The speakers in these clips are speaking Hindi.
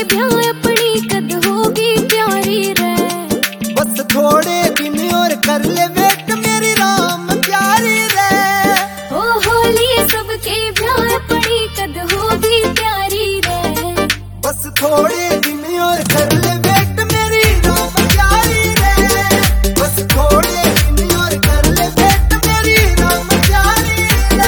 ब्याह अपनी कद होगी प्यारी रे। बस थोड़े दिन और कर ले वेट मेरी राम प्यारी रे। ओ होली सबके ब्याह अपनी कद होगी प्यारी रे। बस थोड़े दिन और कर ले वेट मेरी राम प्यारी रे। बस थोड़े दिन और कर ले वेट मेरी राम प्यारी रे।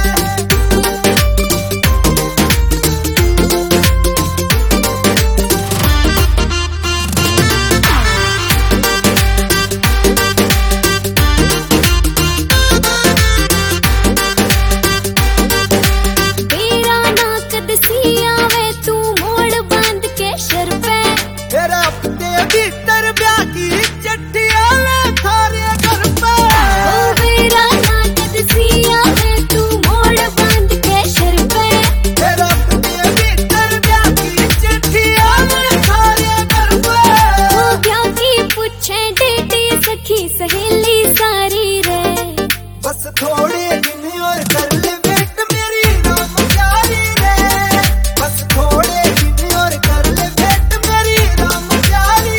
भीतर ब्याह की चट्टिया ले थारे घर पे। ओ मेरा नाकद सिया है तू मोड़ बांध के सर पे। तेरा भीतर ब्याह की चट्टिया ले थारे घर पे। ओ ब्याह की पूछे डेटे सखी सहेली सारी रे। बस थोड़े दिन और कर ले वेट मेरी राम प्यारी रे। बस थोड़े दिन और कर ले वेट मेरी राम प्यारी।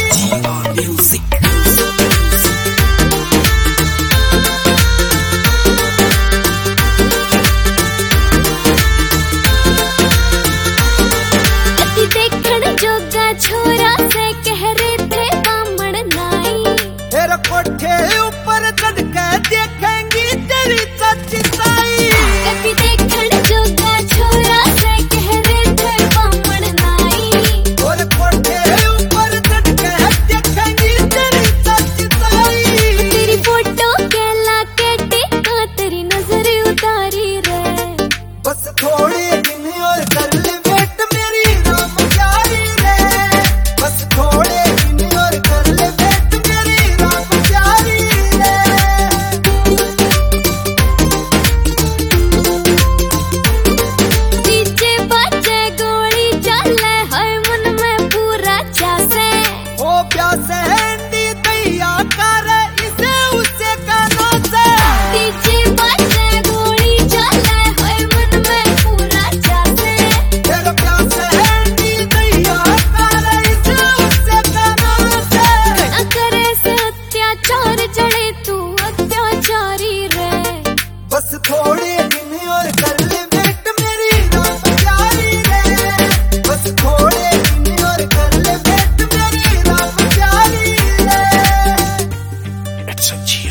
देखण जोगा छोरा से कह रहे थे बामण नाई। तेरे कोठे ऊपर चढ़ के देखेंगी तेरी सच्चाई। कभी देखण जोगा छोरा से कह रहे थे बामण नाई। और कोठे ऊपर चढ़ के देखेंगी तेरी सच्चाई। तेरी फोटो के लाके टेका तेरी नजर उतारी रे। बस थोड़े दिन और कर ले वेट मेरी राम प्यारी रे। बस थोड़े दिन और कर ले वेट मेरी राम प्यारी रे। डीजे बाजे गोली चले हर मन में पूरा चासे। ओ प्यासे हैंडी दैया कर इसे उसे कानों से। डीजे बाजे गोली चले हर मन में पूरा चासे। तेरे प्यासे हैंडी दैया कर इसे उसे कानों से। न करे से अत्याचार चढ़े तू अत्याचारी रे। बस थोड़े दिन और कर ले वेट मेरी राम प्यारी रे। बस थोड़े दिन और कर ले वेट मेरी राम प्यारी रे।